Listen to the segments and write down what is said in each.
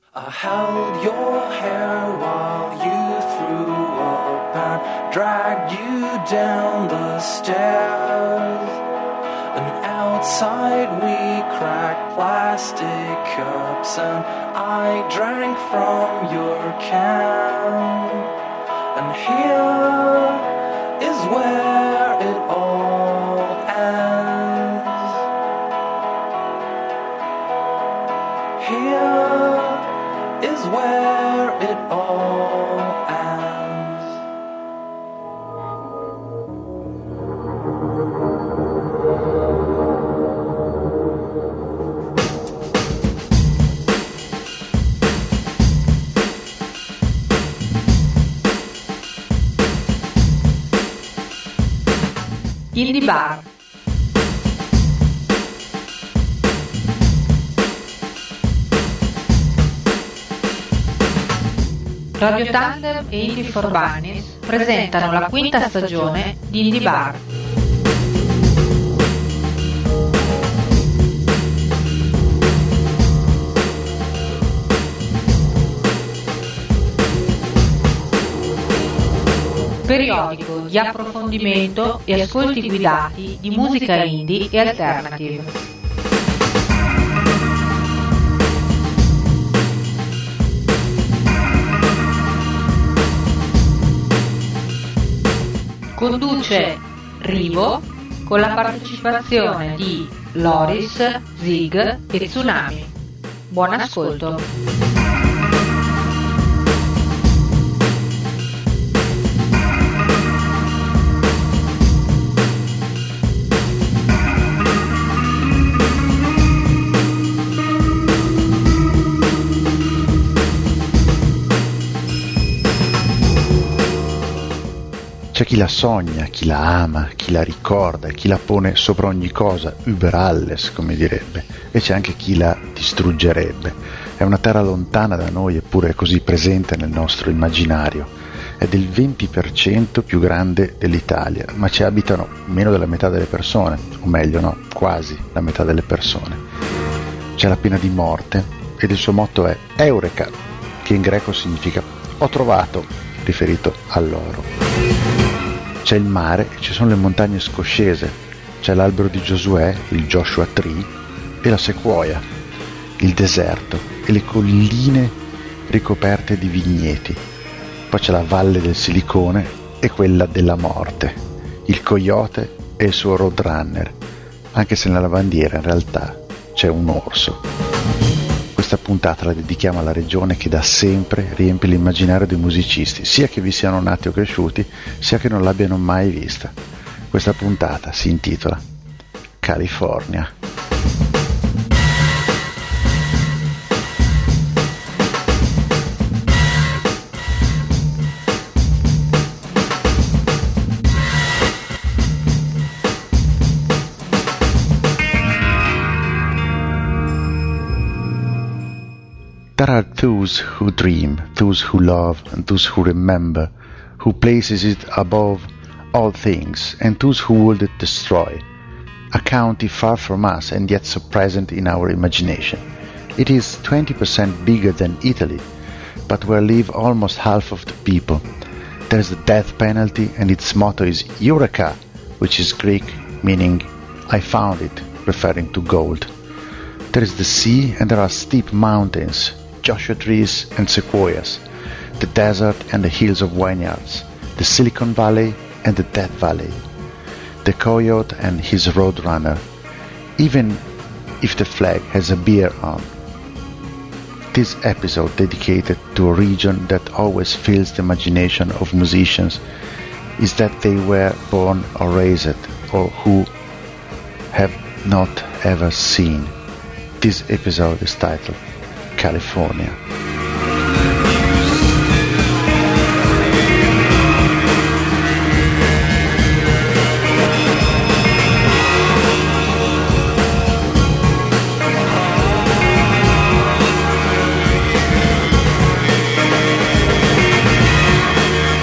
I held your hair while you threw up and dragged you down the stairs. And outside we cracked plastic cups and I drank from your can. And here is where it all ends. Here is where it all ends. Indie Bar. Radio Tandem e Indie for Bunnies presentano la quinta stagione di Indie Bar. Periodico di approfondimento e ascolti guidati di musica indie e alternative. Conduce Rivo con la partecipazione di Loris, Zig e Tsunami. Buon ascolto. C'è chi la sogna, chi la ama, chi la ricorda, chi la pone sopra ogni cosa, über alles, come direbbe, e c'è anche chi la distruggerebbe. È una terra lontana da noi, eppure è così presente nel nostro immaginario. È del 20% più grande dell'Italia, ma ci abitano meno della metà delle persone, o meglio no, quasi la metà delle persone. C'è la pena di morte, ed il suo motto è Eureka, che in greco significa ho trovato, riferito all'oro. C'è il mare e ci sono le montagne scoscese, c'è l'albero di Giosuè, il Joshua Tree, e la sequoia, il deserto e le colline ricoperte di vigneti. Poi c'è la valle del silicone e quella della morte, il coyote e il suo roadrunner, anche se nella bandiera in realtà c'è un orso. Questa puntata la dedichiamo alla regione che da sempre riempie l'immaginario dei musicisti, sia che vi siano nati o cresciuti, sia che non l'abbiano mai vista. Questa puntata si intitola California. There are those who dream, those who love, and those who remember, who places it above all things, and those who would it destroy. A county far from us and yet so present in our imagination. It is 20% bigger than Italy, but where live almost half of the people. There is the death penalty and its motto is Eureka, which is Greek meaning I found it, referring to gold. There is the sea and there are steep mountains, Joshua trees and sequoias, the desert and the hills of vineyards, the Silicon Valley and the Death Valley, the coyote and his roadrunner, even if the flag has a bear on. This episode dedicated to a region that always fills the imagination of musicians is that they were born or raised or who have not ever seen. This episode is titled California.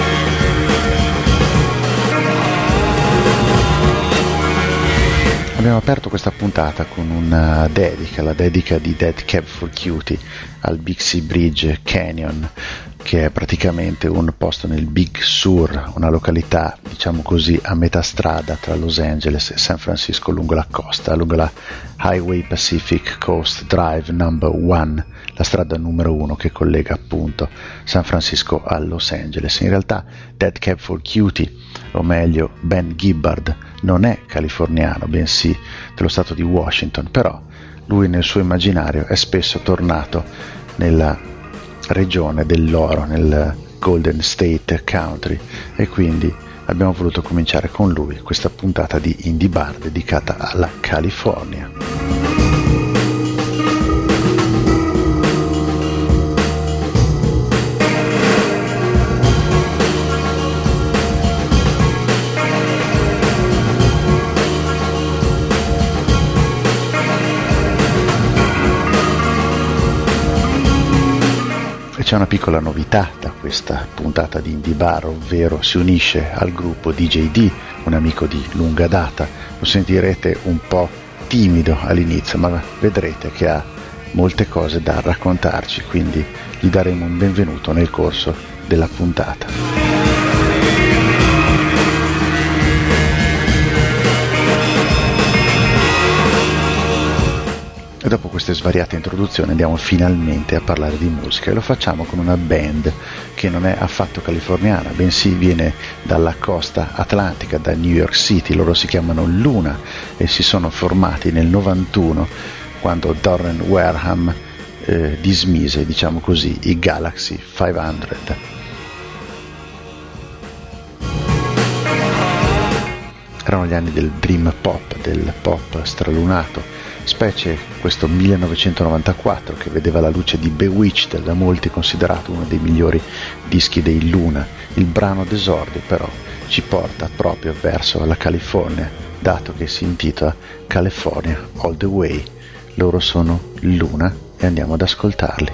Abbiamo Abbiamo aperto questa puntata con una dedica, la dedica di Dead Cab for Cutie al Bixby Bridge Canyon, che è praticamente un posto nel Big Sur, una località, diciamo così, a metà strada tra Los Angeles e San Francisco lungo la costa, lungo la Highway Pacific Coast Drive number 1, la strada numero 1 che collega appunto San Francisco a Los Angeles. In realtà Dead Cab for Cutie, o meglio Ben Gibbard, non è californiano, bensì dello stato di Washington, però lui nel suo immaginario è spesso tornato nella regione dell'oro, nel Golden State Country, e quindi abbiamo voluto cominciare con lui questa puntata di Indie Bar dedicata alla California. C'è una piccola novità da questa puntata di Indie Bar, ovvero si unisce al gruppo DJD, un amico di lunga data. Lo sentirete un po' timido all'inizio, ma vedrete che ha molte cose da raccontarci, quindi gli daremo un benvenuto nel corso della puntata. E dopo queste svariate introduzioni andiamo finalmente a parlare di musica, e lo facciamo con una band che non è affatto californiana, bensì viene dalla costa atlantica, da New York City. Loro si chiamano Luna e si sono formati nel 91, quando Dorren Wareham dismise, diciamo così, i Galaxy 500. Erano gli anni del dream pop, del pop stralunato, specie questo 1994 che vedeva la luce di Bewitched, da molti considerato uno dei migliori dischi dei Luna. Il brano d'esordio però ci porta proprio verso la California, dato che si intitola California All the Way. Loro sono Luna e andiamo ad ascoltarli.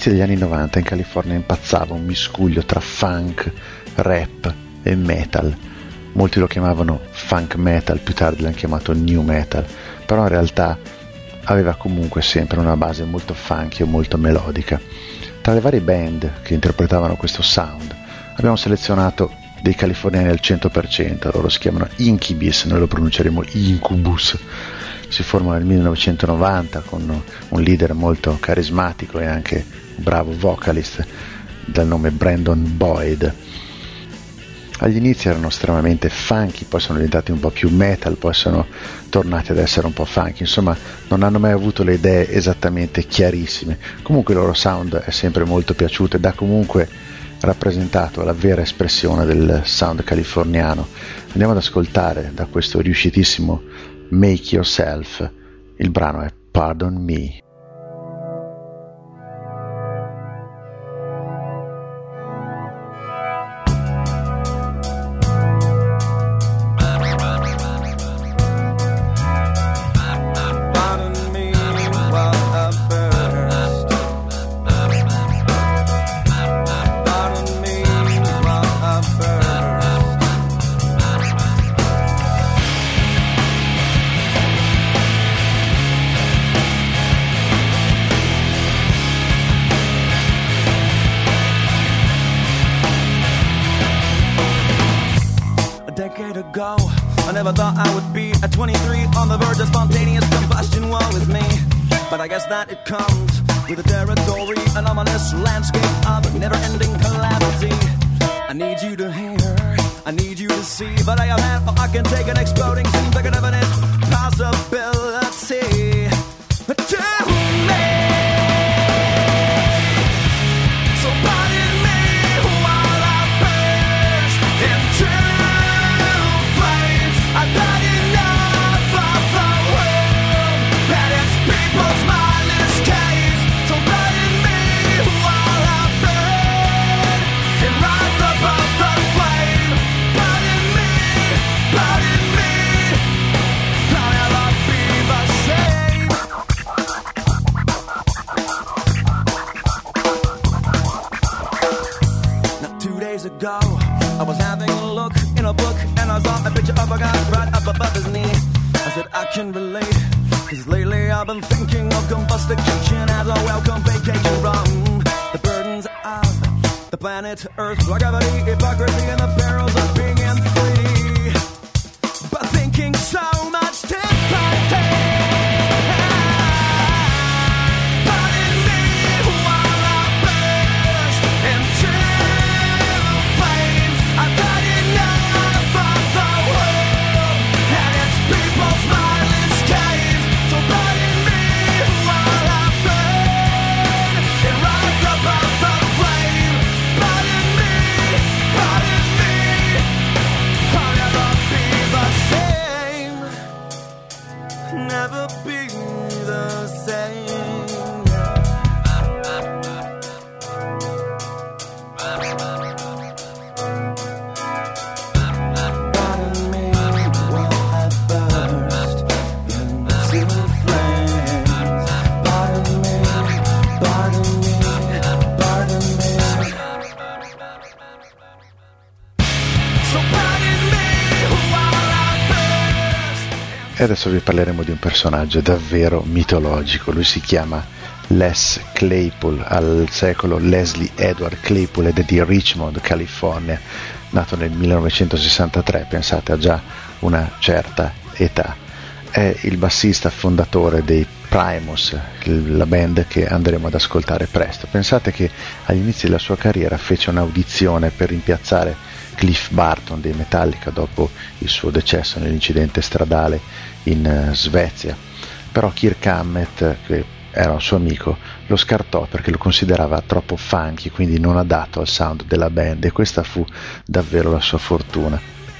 all'inizio degli anni 90 in California impazzava un miscuglio tra funk, rap e metal. Molti lo chiamavano funk metal, più tardi l'hanno chiamato new metal, però in realtà aveva comunque sempre una base molto funky o molto melodica. Tra le varie band che interpretavano questo sound abbiamo selezionato dei californiani al 100%, loro si chiamano Incubus, noi lo pronunceremo Incubus. Si formano nel 1990 con un leader molto carismatico e anche un bravo vocalist dal nome Brandon Boyd. Agli inizi erano estremamente funky, poi sono diventati un po' più metal, poi sono tornati ad essere un po' funky, insomma non hanno mai avuto le idee esattamente chiarissime. Comunque il loro sound è sempre molto piaciuto ed ha comunque rappresentato la vera espressione del sound californiano. Andiamo ad ascoltare da questo riuscitissimo Make Yourself, il brano è Pardon Me. I never thought I would be at 23 on the verge of spontaneous combustion. Woe is me, but I guess that it comes with the territory, an ominous landscape of never-ending calamity. I need you to hear, I need you to see, but I have had all I can take. An exploding scene, like an evident possibility. Tell me, so pardon me while I burst into flames. I've had enough of the world and its people's mindless gaze. So pardon me while I burn and rise above the flame. Pardon me, I'll never be the same. Now 2 days ago, I was having a look in a book and I saw a picture of a guy right up above his knee. I said I can relate, cause lately I've been thinking of combustication as a welcome vacation from the burdens of the planet Earth, longevity, hypocrisy, and the perils of being in 3D. But thinking so much differently. Pardon me while I burst into flames. I've had enough of the world and its people's mindless gaze. So pardon me while I burn and rise above the flame. Pardon me, I'll never be the same. Never be the same. Pardon me while I burst into flames. Pardon me, pardon me, pardon me. So pardon me while I burst. E adesso vi parleremo di un personaggio davvero mitologico. Lui si chiama Les Claypool, al secolo Leslie Edward Claypool, ed è di Richmond, California, nato nel 1963, pensate, ha già una certa età. È il bassista fondatore dei Primus, la band che andremo ad ascoltare presto. Pensate che agli inizi della sua carriera fece un'audizione per rimpiazzare Cliff Barton dei Metallica dopo il suo decesso nell'incidente stradale in Svezia, però Kirk Hammett, che era un suo amico, lo scartò perché lo considerava troppo funky, quindi non adatto al sound della band, e questa fu davvero la sua fortuna.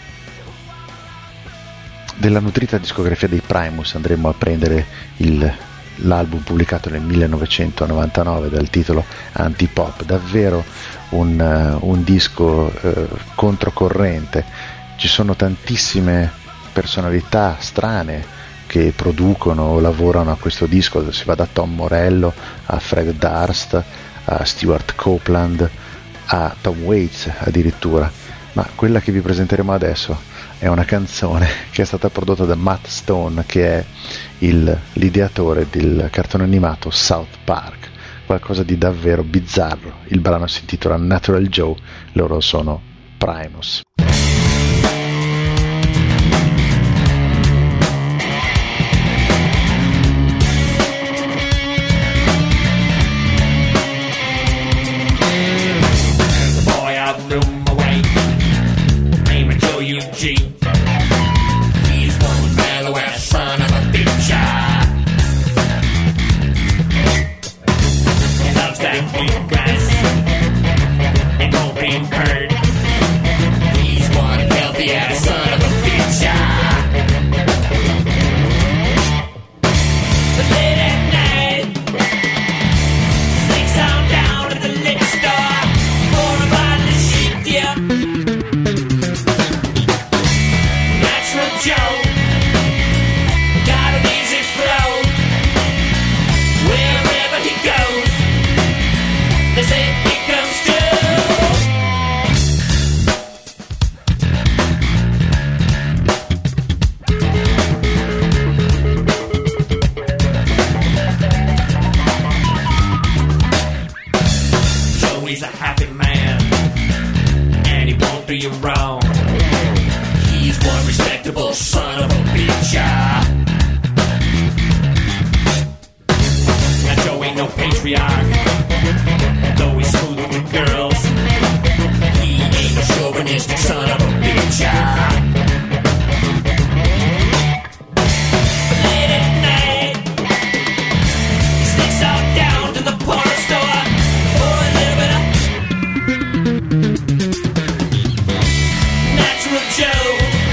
Della nutrita discografia dei Primus andremo a prendere l'album pubblicato nel 1999 dal titolo Antipop, davvero un disco controcorrente. Ci sono tantissime personalità strane che producono o lavorano a questo disco, si va da Tom Morello a Fred Durst a Stuart Copeland, a Tom Waits addirittura, ma quella che vi presenteremo adesso è una canzone che è stata prodotta da Matt Stone, che è l'ideatore del cartone animato South Park, qualcosa di davvero bizzarro. Il brano si intitola Natural Joe, loro sono Primus. Eugene. He's one mellow ass son of a bitch. He loves that bluegrass and open curd. He's one healthy ass son of a bitch. But late at night, sneaks on down to the liquor store for a bottle of shit, yeah. Joe, got an easy flow. Wherever he goes, they say here comes Joe. Joey's a happy man, and he won't do you wrong. He's one respectable son of a bitch. Now Joe ain't no patriarch, though he's smooth with girls. He ain't no chauvinistic son of a bitch. But late at night, he sneaks out down to the porn store for a little bit of Natural Joe.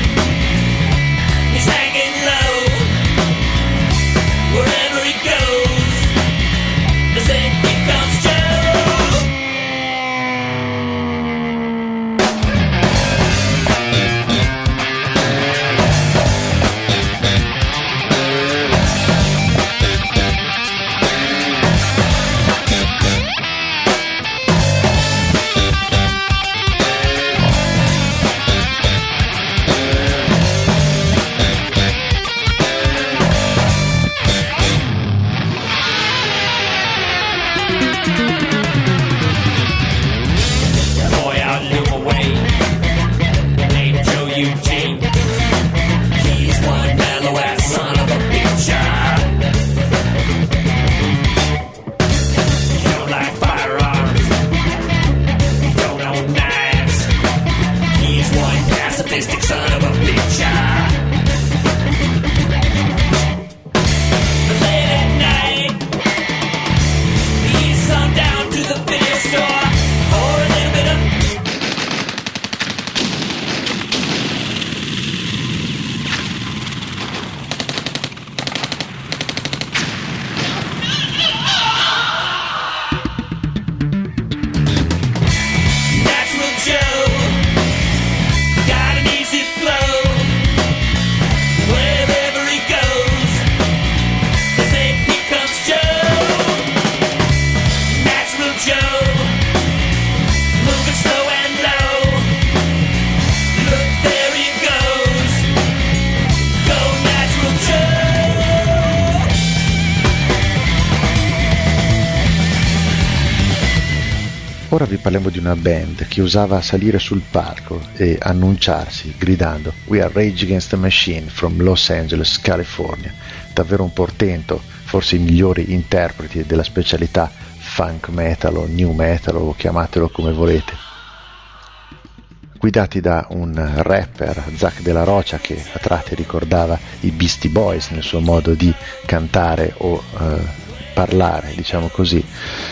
Ora vi parliamo di una band che usava salire sul palco e annunciarsi gridando "We are Rage Against the Machine from Los Angeles, California", davvero un portento, forse i migliori interpreti della specialità funk metal o new metal o chiamatelo come volete, guidati da un rapper, Zack della Rocha, che a tratti ricordava i Beastie Boys nel suo modo di cantare o parlare, diciamo così,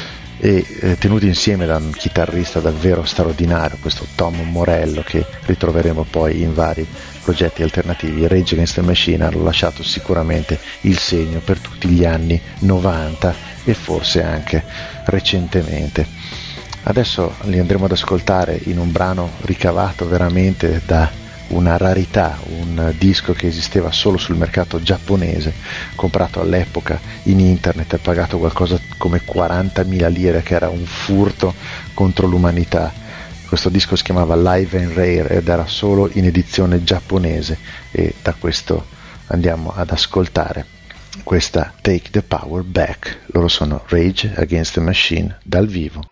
e tenuti insieme da un chitarrista davvero straordinario, questo Tom Morello, che ritroveremo poi in vari progetti alternativi. Rage Against the Machine hanno lasciato sicuramente il segno per tutti gli anni 90 e forse anche recentemente. Adesso li andremo ad ascoltare in un brano ricavato veramente da una rarità, un disco che esisteva solo sul mercato giapponese, comprato all'epoca in internet e pagato qualcosa come 40.000 lire, che era un furto contro l'umanità. Questo disco si chiamava Live and Rare ed era solo in edizione giapponese, e da questo andiamo ad ascoltare questa Take the Power Back. Loro sono Rage Against the Machine dal vivo.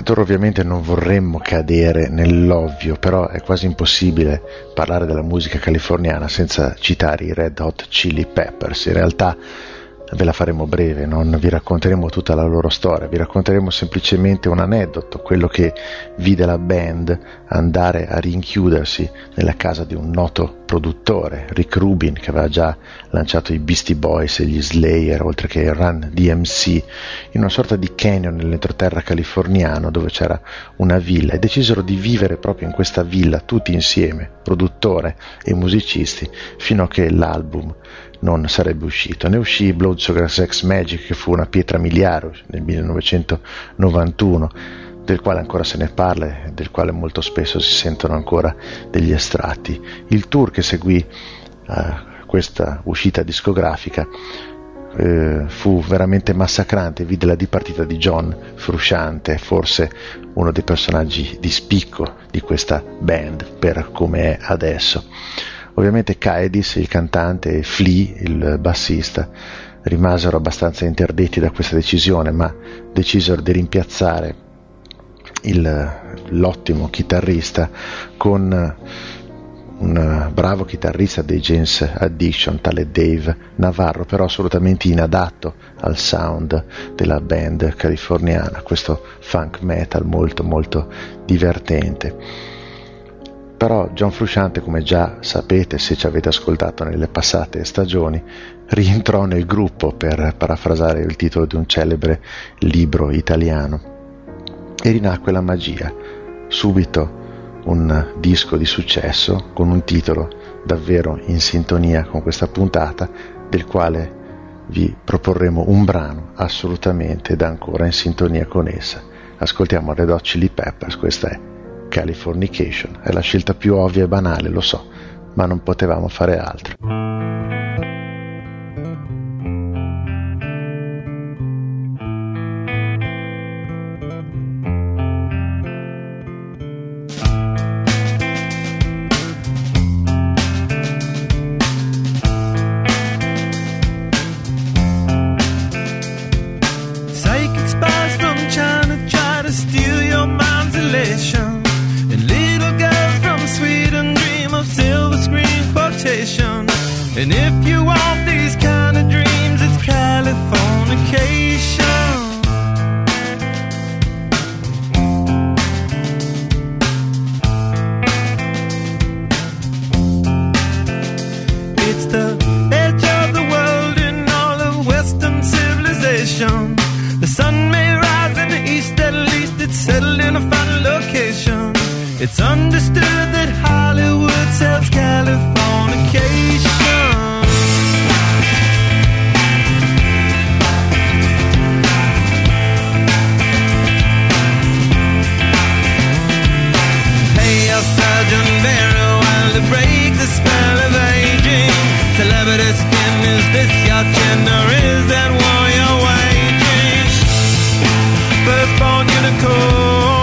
ascoltatore ovviamente non vorremmo cadere nell'ovvio, però è quasi impossibile parlare della musica californiana senza citare i Red Hot Chili Peppers. In realtà ve la faremo breve, non vi racconteremo tutta la loro storia, vi racconteremo semplicemente un aneddoto, quello che vide la band andare a rinchiudersi nella casa di un noto produttore, Rick Rubin, che aveva già lanciato i Beastie Boys e gli Slayer, oltre che il Run DMC, in una sorta di canyon nell'entroterra californiano dove c'era una villa, e decisero di vivere proprio in questa villa tutti insieme, produttore e musicisti, fino a che l'album non sarebbe uscito. Ne uscì Blood Sugar Sex Magik, che fu una pietra miliare nel 1991, del quale ancora se ne parla e del quale molto spesso si sentono ancora degli estratti. Il tour che seguì questa uscita discografica fu veramente massacrante, vide la dipartita di John Frusciante, forse uno dei personaggi di spicco di questa band per come è adesso. Ovviamente Kaedis, il cantante, e Flea, il bassista, rimasero abbastanza interdetti da questa decisione, ma decisero di rimpiazzare l'ottimo chitarrista con un bravo chitarrista dei Jane's Addiction, tale Dave Navarro, però assolutamente inadatto al sound della band californiana, questo funk metal molto molto divertente. Però John Frusciante, come già sapete se ci avete ascoltato nelle passate stagioni, rientrò nel gruppo, per parafrasare il titolo di un celebre libro italiano, e rinacque la magia. Subito un disco di successo con un titolo davvero in sintonia con questa puntata, del quale vi proporremo un brano assolutamente ed ancora in sintonia con essa. Ascoltiamo Red Hot Chili Peppers, questa è Californication. È la scelta più ovvia e banale, lo so, ma non potevamo fare altro. Psychic spies from China try to steal your mind's elation. Sweden dream of silver screen quotation. And if you want these kind of dreams, it's Californication. It's the edge of the world in all of Western civilization. The sun may rise in the east, at least it's settled in a final location. It's understood that Hollywood sells Californication. Hey, your surgeon very well to break the spell of aging. Celebrity skin, is this your chin or is that war you're waging? Firstborn unicorn,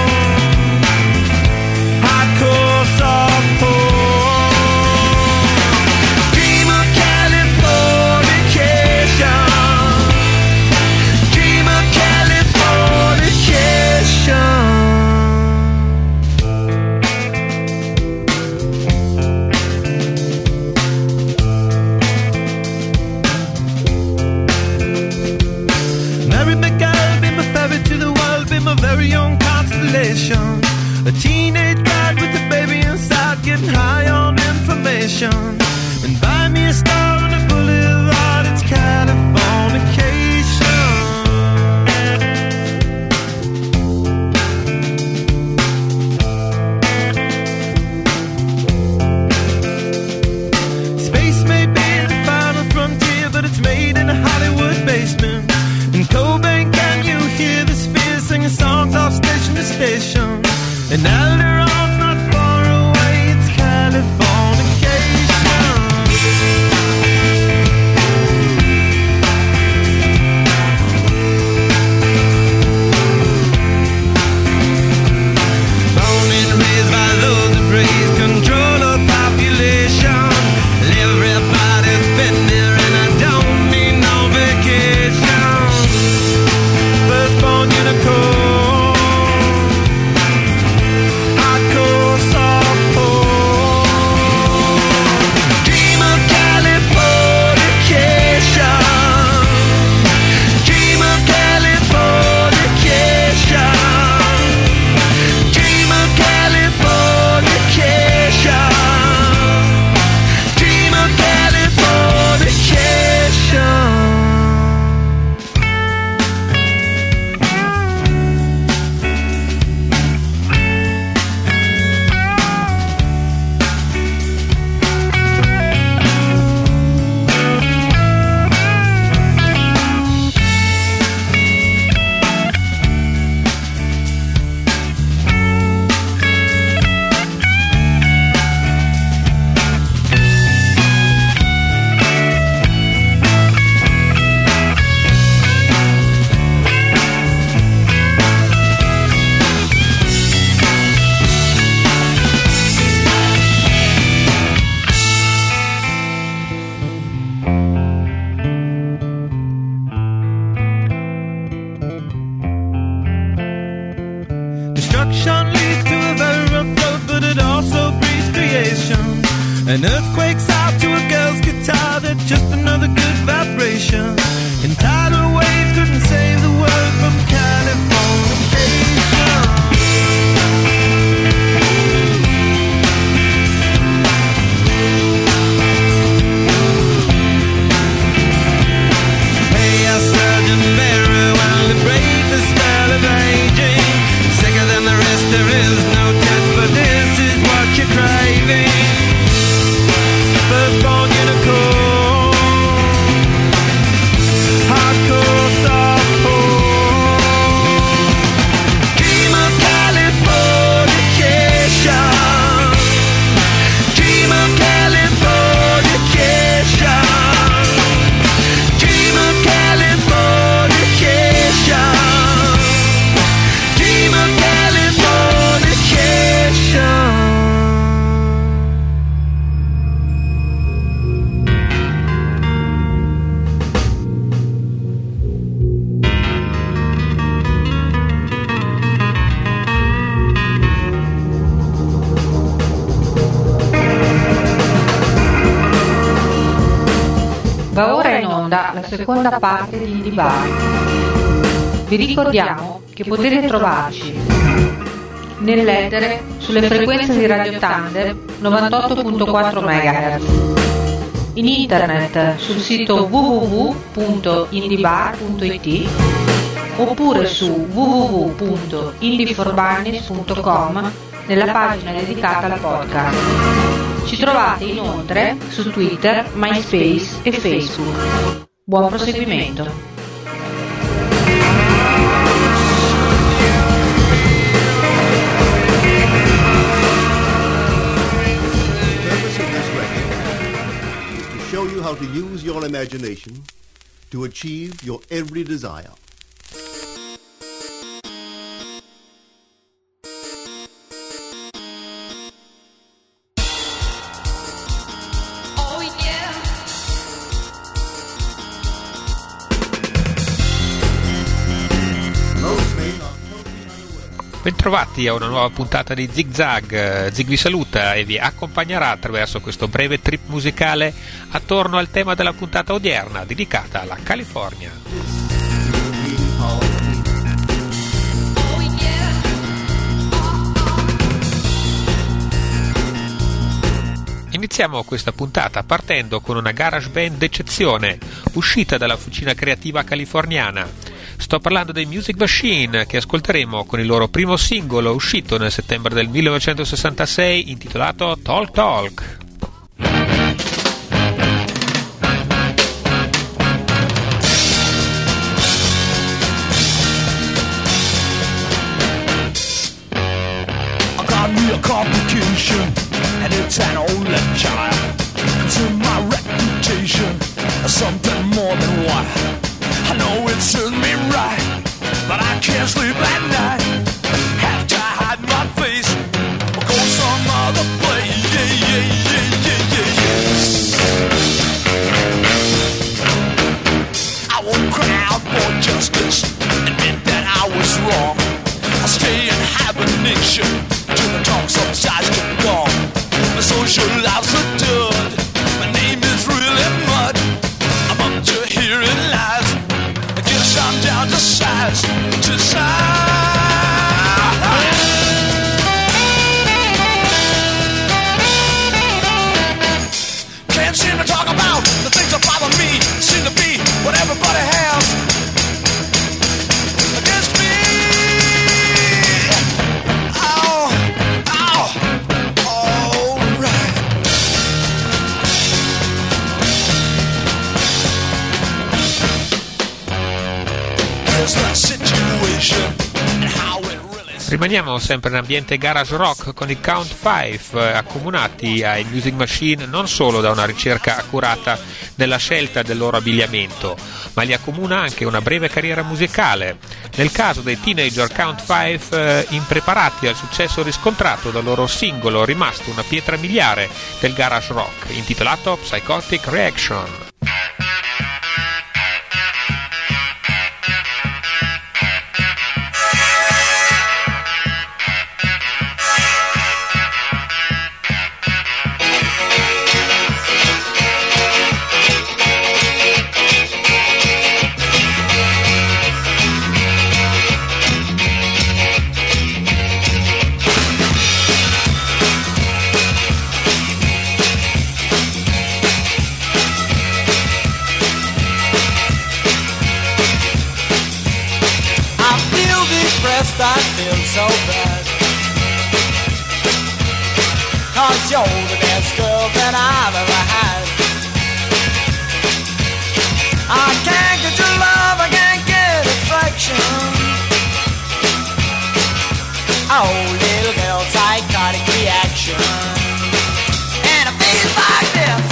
dream of Californication, dream of Californication. Mary McGill, be my ferry to the world, be my very own constellation. A teenage bride with a baby inside, getting high on information. And buy me a star on a boulevard, it's Californication. Space may be the final frontier, but it's made in a Hollywood basement. In Cobain, can you hear the spheres singing songs off station to station? An earthquake's out to a girl's guitar, that's just another good vibration. And tidal waves couldn't save the world from Californication. Hey, I Sergeant Barry, while it breaks the spell of aging. Sicker than the rest, there is no test, but this is what you're craving. Firstborn unicorn, hardcore softcore, dream of Californication, dream of Californication, dream of Californication, dream of Californication. Va ora in onda la seconda parte di Indie Bar. Vi ricordiamo che potete trovarci nell'etere sulle frequenze di Radio Thunder 98.4 MHz, in internet sul sito www.indiebar.it oppure su www.indieforbarnis.com nella pagina dedicata al podcast. Ci trovate inoltre su Twitter, MySpace e Facebook. Buon proseguimento. To show you how to use your imagination to achieve your every desire. Bentrovati a una nuova puntata di Zig Zag. Zig vi saluta e vi accompagnerà attraverso questo breve trip musicale attorno al tema della puntata odierna dedicata alla California. Iniziamo questa puntata partendo con una garage band d'eccezione, uscita dalla fucina creativa californiana. Sto parlando dei Music Machine, che ascolteremo con il loro primo singolo uscito nel settembre del 1966 intitolato Talk Talk. I got me a complication, and it's an only child. Consume my reputation, something more than what I know it serves me right, but I can't sleep at night. Have to hide my face or go some other place. Yeah, yeah, yeah, yeah, yeah, yeah. I won't cry out for justice, admit that I was wrong. I stay in hibernation till the talk subsides to gone. My social life's a dud. My name is really mud. I'm up to hearing lies. I guess I'm down to size, to size. Can't seem to talk about the things that bother me. Seem to be what everybody has against me. Oh, oh, all right. Here's the situation and how it really. Rimaniamo sempre in ambiente garage rock con i Count 5, accomunati ai Music Machine non solo da una ricerca accurata nella scelta del loro abbigliamento, ma li accomuna anche una breve carriera musicale. Nel caso dei teenager Count 5, impreparati al successo riscontrato dal loro singolo rimasto una pietra miliare del garage rock, intitolato Psychotic Reaction. honest, I feel so bad. 'Cause you're the best girl that I've ever had. I can't get your love, I can't get affection. Oh, little girl, psychotic reaction. And it feels like this.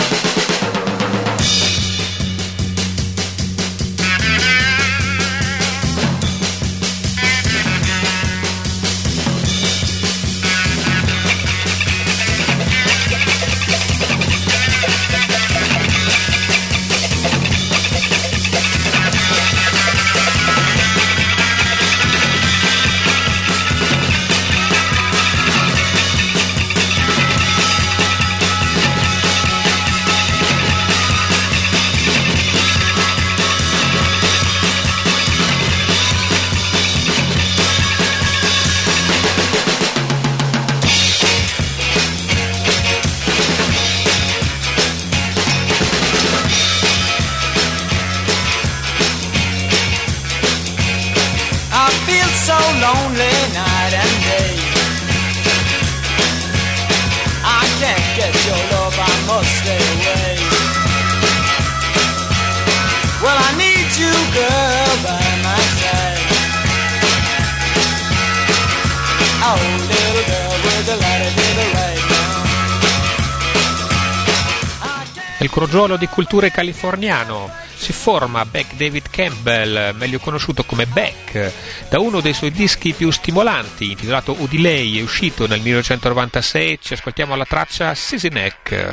So lonely night and day. I can't get your love, I must stay away. Well, I need you, girl, by my side. Oh, little girl with the light of the right now. Il crogiolo di culture californiano si forma Beck David Campbell, meglio conosciuto come Beck, da uno dei suoi dischi più stimolanti, intitolato Udilei, è uscito nel 1996. Ci ascoltiamo la traccia Sissy Neck.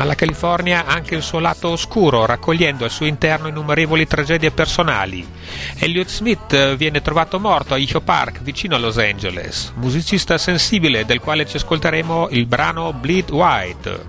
Ma la California ha anche il suo lato oscuro, raccogliendo al suo interno innumerevoli tragedie personali. Elliott Smith viene trovato morto a Echo Park, vicino a Los Angeles, musicista sensibile del quale ci ascolteremo il brano Bleed White.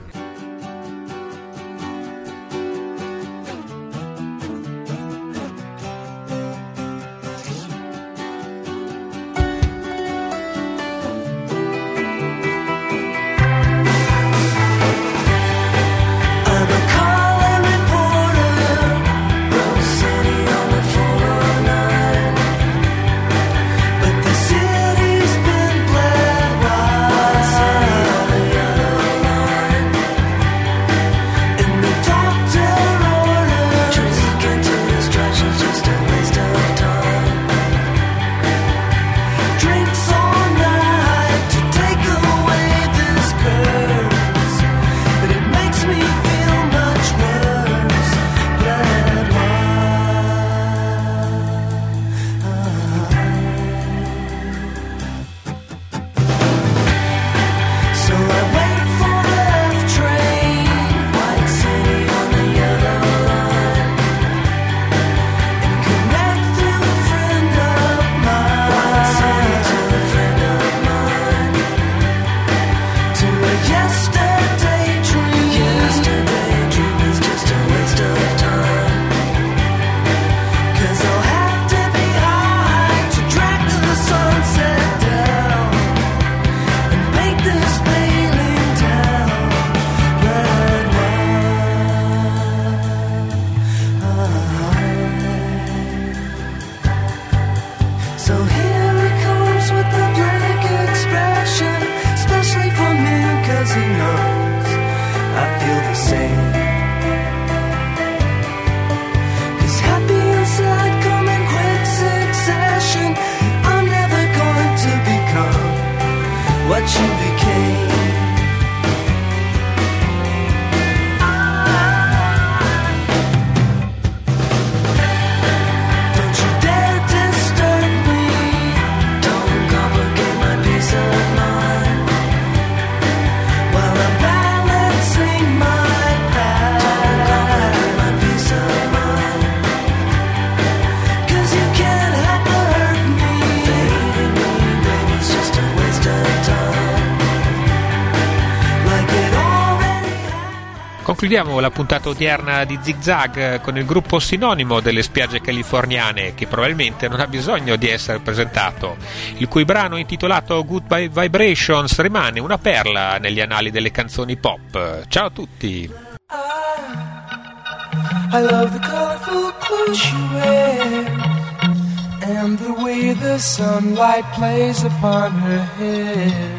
Concludiamo la puntata odierna di Zig Zag con il gruppo sinonimo delle spiagge californiane, che probabilmente non ha bisogno di essere presentato, il cui brano intitolato Good Vibrations rimane una perla negli annali delle canzoni pop. Ciao a tutti! I love the colorful clothes you wear and the way the sunlight plays upon her hair.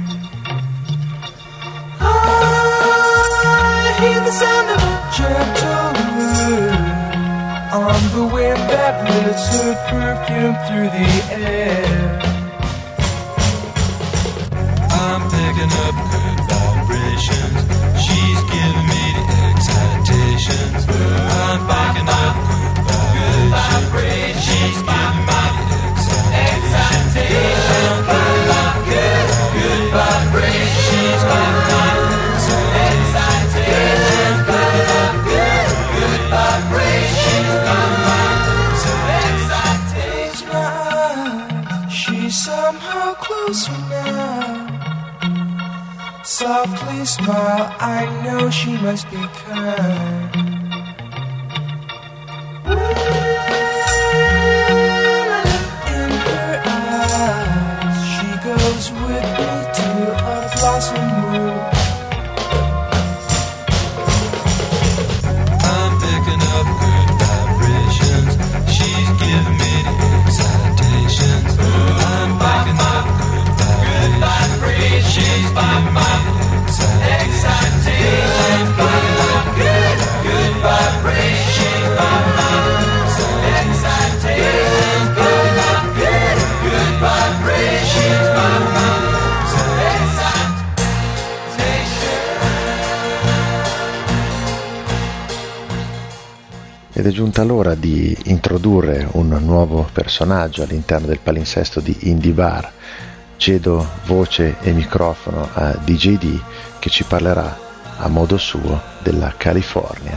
I hear the sound of a gentle word on the wind that lifts her perfume through the air. I'm picking up good vibrations. She's giving me the excitations. I'm picking up good vibrations. She's giving me the excitations. I'm picking up good vibrations. She's giving me the excitations. Somehow closer now. Softly smile, I know she must be kind. In her eyes, she goes with me to a blossom room. I'm picking up good vibrations. She's giving me the excitations. I'm picking up good vibrations. She's giving me the excitations. Picking up good vibrations. She's giving me the excitations. Picking up good vibrations. She's giving me the excitation. Ed è giunta l'ora di introdurre un nuovo personaggio all'interno del palinsesto di Indie Bar. Cedo voce e microfono a DJ D, che ci parlerà a modo suo della California.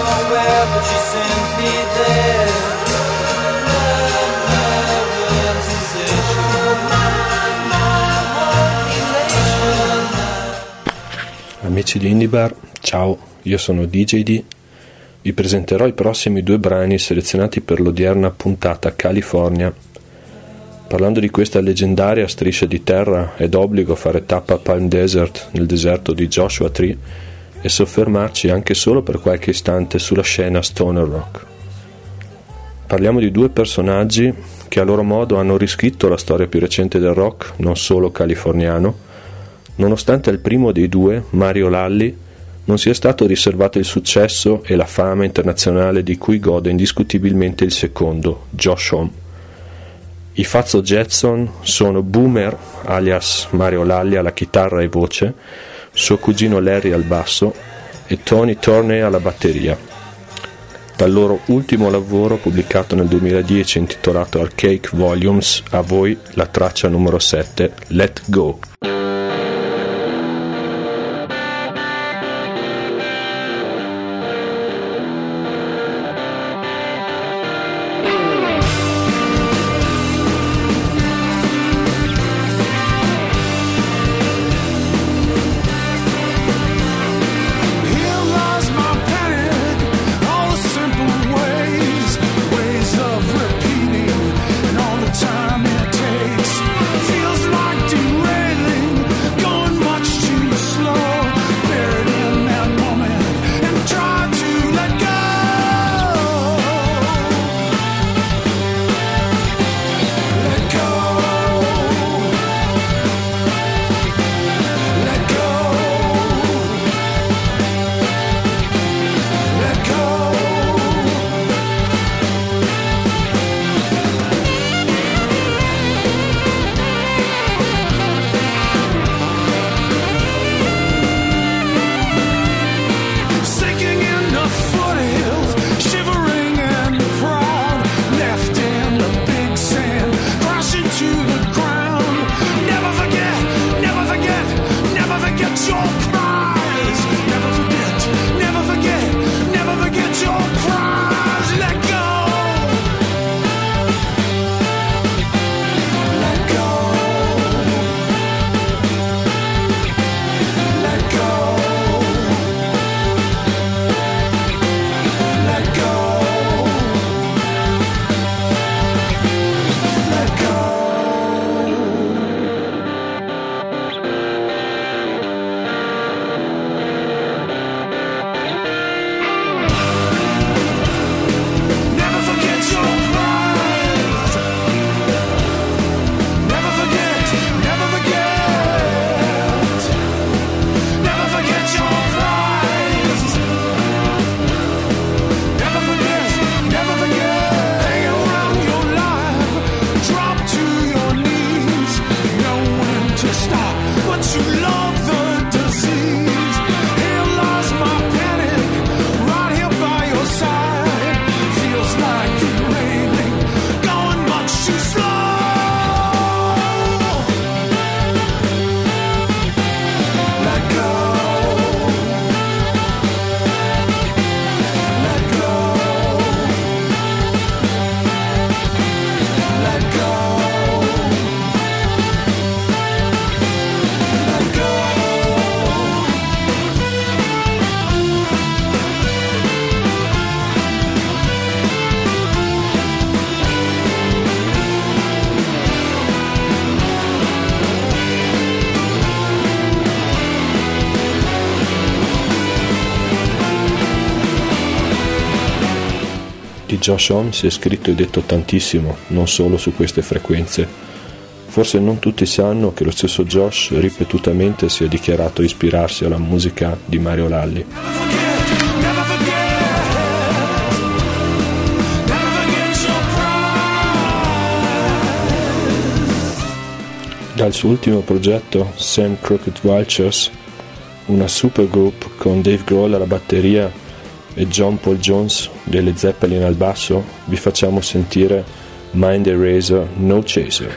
Amici di Indie Bar, ciao, io sono DJD. Vi presenterò i prossimi 2 brani selezionati per l'odierna puntata California. Parlando di questa leggendaria striscia di terra, è d'obbligo fare tappa a Palm Desert, nel deserto di Joshua Tree, e soffermarci anche solo per qualche istante sulla scena stoner rock. Parliamo di 2 personaggi che a loro modo hanno riscritto la storia più recente del rock, non solo californiano, nonostante al primo dei 2, Mario Lalli, non sia stato riservato il successo e la fama internazionale di cui gode indiscutibilmente il secondo, Josh Homme. I Fats Jetson sono Boomer, alias Mario Lalli alla chitarra e voce, suo cugino Larry al basso e Tony Torney alla batteria. Dal loro ultimo lavoro pubblicato nel 2010 intitolato Archaic Volumes, a voi la traccia numero 7, Let Go. Di Josh Homme si è scritto e detto tantissimo, non solo su queste frequenze. Forse non tutti sanno che lo stesso Josh ripetutamente si è dichiarato ispirarsi alla musica di Mario Lalli. Dal suo ultimo progetto, Sam Crooked Vultures, una supergroup con Dave Grohl alla batteria e John Paul Jones delle Zeppelin al basso, vi facciamo sentire Mind Eraser, No Chaser.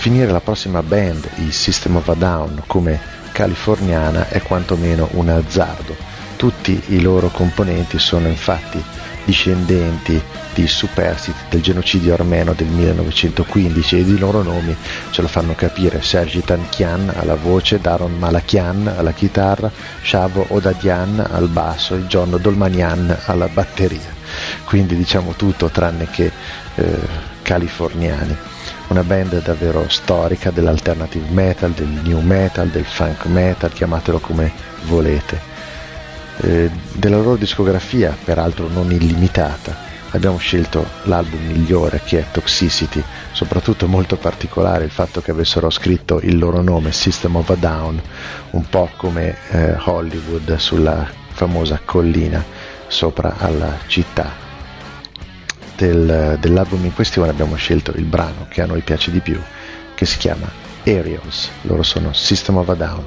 Definire la prossima band, i System of a Down, come californiana è quantomeno un azzardo. Tutti i loro componenti sono infatti discendenti di superstiti del genocidio armeno del 1915 ed i loro nomi ce lo fanno capire: Sergi Tankian alla voce, Daron Malakian alla chitarra, Shavo Odadjian al basso e John Dolmanian alla batteria. Quindi diciamo tutto tranne che californiani. Una band davvero storica dell'alternative metal, del new metal, del funk metal, chiamatelo come volete. Della loro discografia, peraltro non illimitata, abbiamo scelto l'album migliore, che è Toxicity. Soprattutto molto particolare il fatto che avessero scritto il loro nome, System of a Down, un po' come Hollywood sulla famosa collina sopra alla città. Dell'album in questione abbiamo scelto il brano che a noi piace di più, che si chiama Aerials. Loro sono System of a Down.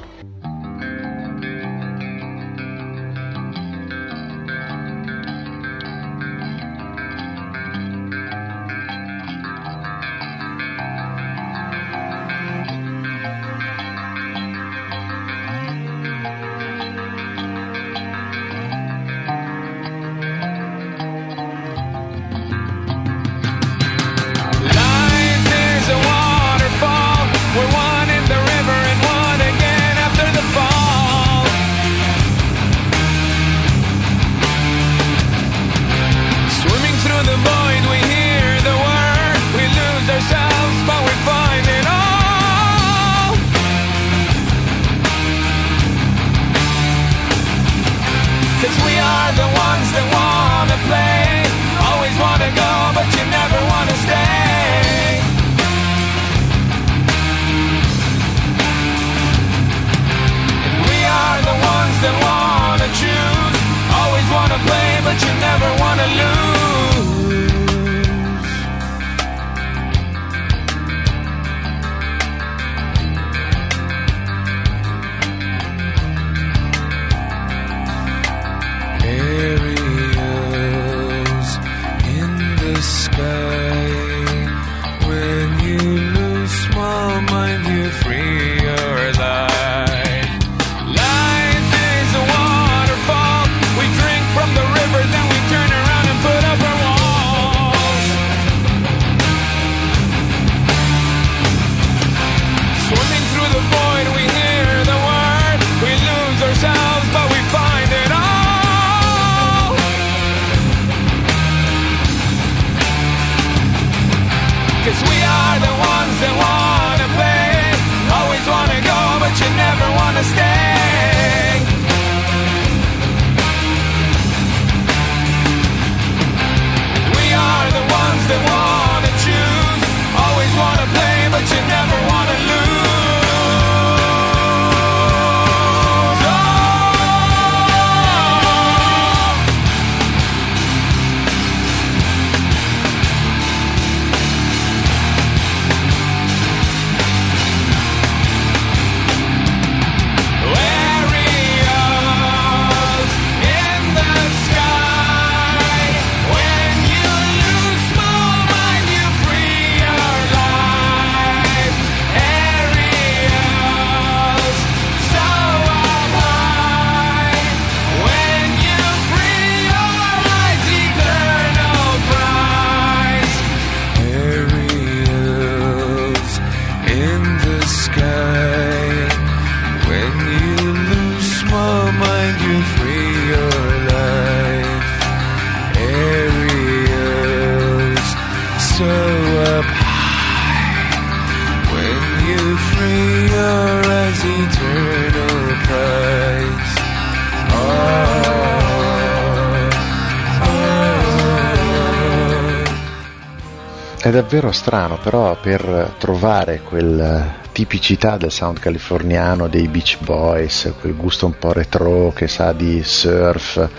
È davvero strano, però, per trovare quel tipicità del sound californiano dei Beach Boys, quel gusto un po' retro che sa di surf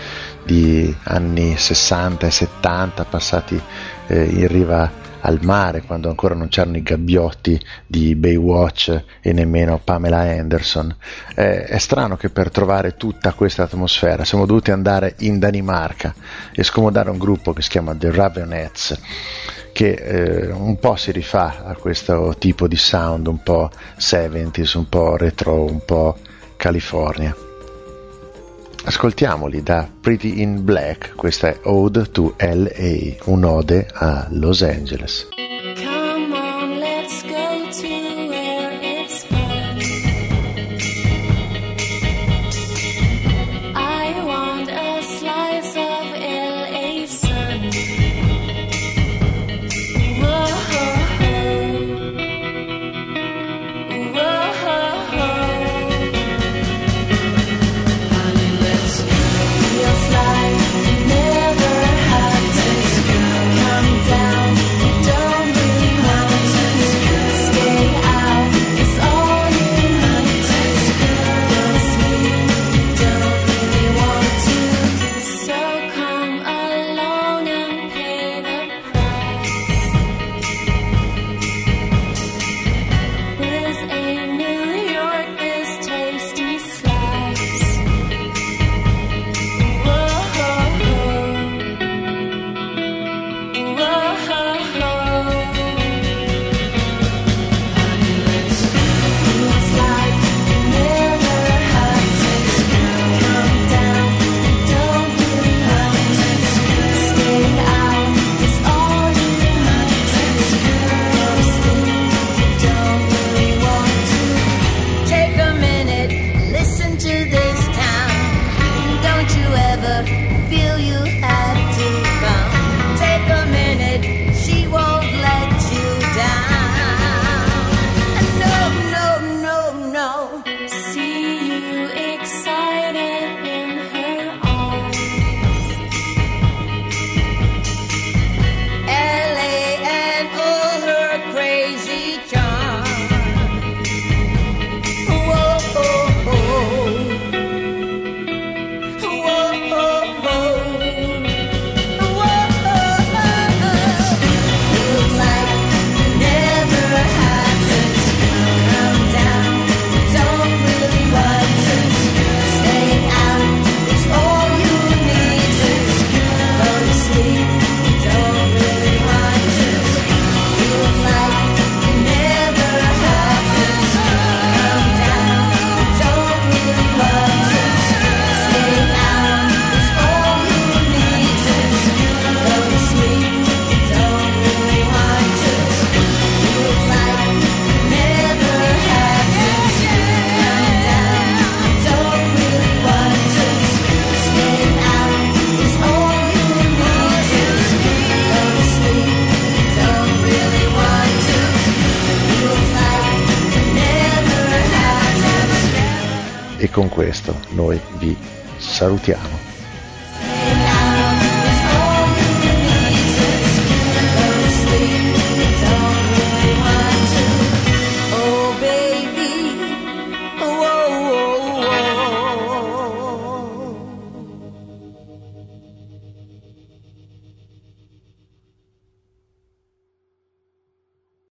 di anni 60 e 70 passati in riva al mare, quando ancora non c'erano i gabbiotti di Baywatch e nemmeno Pamela Anderson. È strano che per trovare tutta questa atmosfera siamo dovuti andare in Danimarca e scomodare un gruppo che si chiama The Raveonettes, che un po' si rifà a questo tipo di sound un po' 70s, un po' retro, un po' California. Ascoltiamoli da Pretty in Black, questa è Ode to LA, un'ode a Los Angeles. Come on, let's go to where it's fun. I want a slice of LA sun. Whoa, whoa, honey, let's feels like you never had to come down. Don't really want to stay out. It's all you need to go sleep. Don't really want to, so come along and pay the price. This ain't New York, this tasty slice. Whoa, feels like you never had to come down. Don't really want to stay out. It's all you need to go sleep. Don't really want to. Take a minute, listen to this town. Don't you ever feel you have to come? Take a minute, she won't let you down. No. See you excited in her arms. LA and all her crazy charm. Feels like you never had to come down. Don't really want to stay out. It's all you need to go to sleep. Don't really want to. Feels like you never had to come down. Don't really want to stay out. It's all you need to go to sleep. Don't really want to. Feels like you never had to come down. Don't really want to stay out. It's all you need to go to sleep. Don't really want to. Feels like you never had to. E con questo noi vi salutiamo.